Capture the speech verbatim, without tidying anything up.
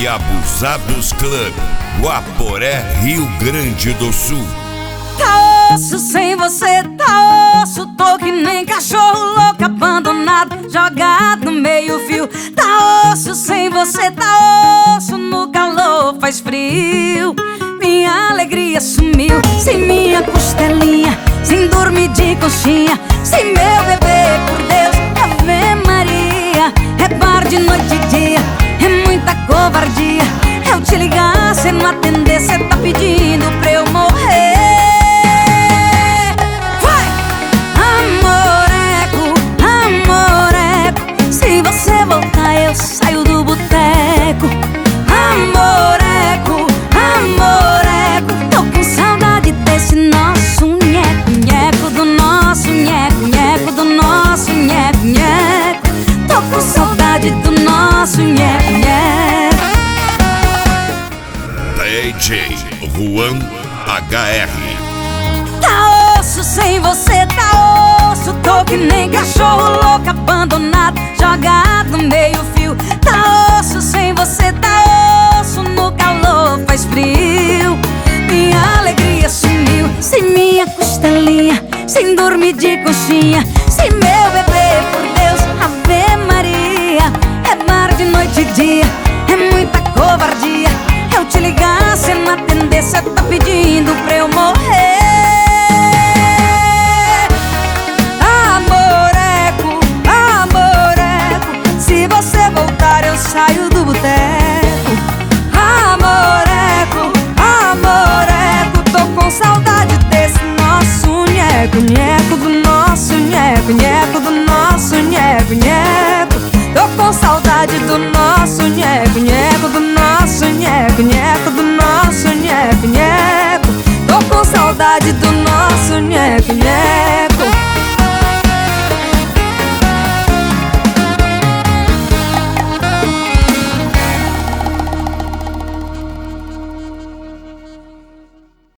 Abusados Club, Guaporé, Rio Grande do Sul. Tá osso sem você, tá osso. Tô que nem cachorro louco abandonado, jogado no meio fio. Tá osso sem você, tá osso. No calor faz frio. Minha alegria sumiu, sem minha costelinha, sem dormir de conchinha, sem meu bebê, por Deus, Ave Maria. É bar de noite e dia, é muita covardia. Eu te ligar, cê não atender, cê tá pedindo pra eu morrer. Vai! Amoreco, amoreco, se você voltar eu saio do boteco. Amoreco, amoreco, tô com saudade desse nosso nheco, nheco, do nosso nheco, nheco, do nosso nheco, nheco. Tô com saudade do nosso nheco, nheco. D J Juan H R. Tá osso sem você, tá osso. Tô que nem cachorro louco abandonado, jogado no meio fio. Tá osso sem você, tá osso. No calor faz frio. Minha alegria sumiu, sem minha costelinha, sem dormir de conchinha, sem meu bebê, por Deus, Ave Maria. É bar de noite e dia, é muita covardia. Eu te ligar, cê não atender, cê tá pedindo pra eu morrer. Amoreco, amoreco, se você voltar eu saio do boteco. Amoreco, amoreco, tô com saudade desse nosso nheco, nheco, do nosso nheco, nheco, do nosso nheco, nheco. Tô com saudade do nosso nheco, nheco, do nosso nheco, nheco, do nosso nheco, nheco. Tô com saudade do nosso nheco, nheco.